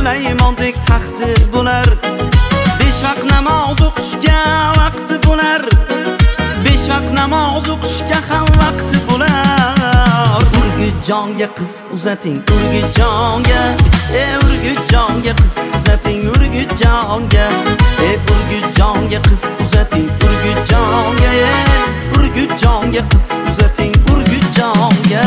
Sulaymondek taxti bo'lar. 5 vaqt namoz o'qishga vaqti bo'lar. 5 vaqt namoz o'qishga ham vaqti bo'lar. Urgutjonga qiz uzating, Urgutjonga, Urgutjonga qiz uzating, Urgutjonga, Urgutjonga qiz uzating, Urgutjonga, Urgutjonga qiz uzating, Urgutjonga.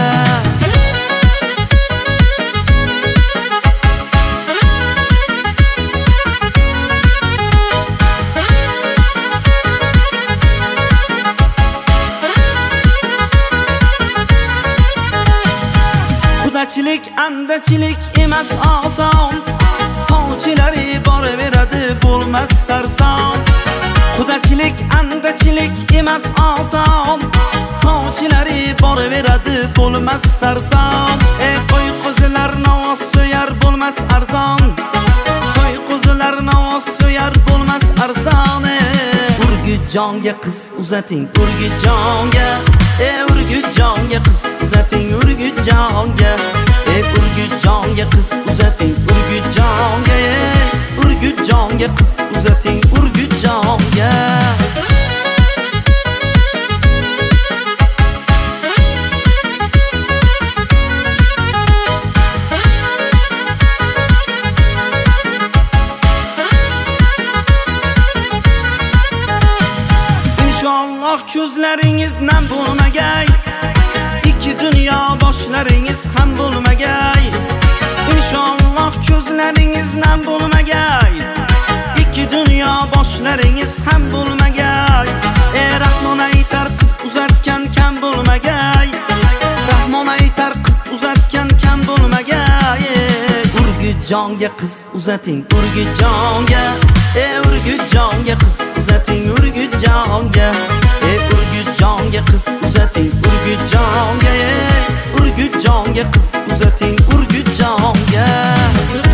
Qudachilik, andachilik emas oson. Sovchilari boraveradi bo'lmas sarson. Qudachilik, andachilik emas oson. Sovchilari boraveradi bo'lmas sarson. Qo'y qo'zilar novoz so'yar bo'lmas arzon. Qo'y qo'zilar novoz so'yar bo'lmas arzon. Urgutjonga qiz uzating, Urgutjonga, Urgutjonga qiz uzating, Urgutjonga, Urgutjonga qiz uzating, Urgutjonga, Urgutjonga qiz uzating, Urgutjonga. İnşallah ko'zlaringiz nam bo'lmagay, ikki dunyo boshlaringiz ham bo'lmagay. İnşallah ko'zlaringiz nam bo'lmagay, ikki dunyo boshlaringiz ham bo'lmagay. Rahmon aytar qiz uzatgan kam bo'lmagay. Rahmon aytar qiz uzatgan kam bo'lmagay. Urgutjonga qiz uzating, Urgutjonga, Urgutjonga qiz uzating, Urgutjonga, Urgutjonga qiz uzating, Urgutjonga, Urgutjonga qiz uzating, Urgutjonga.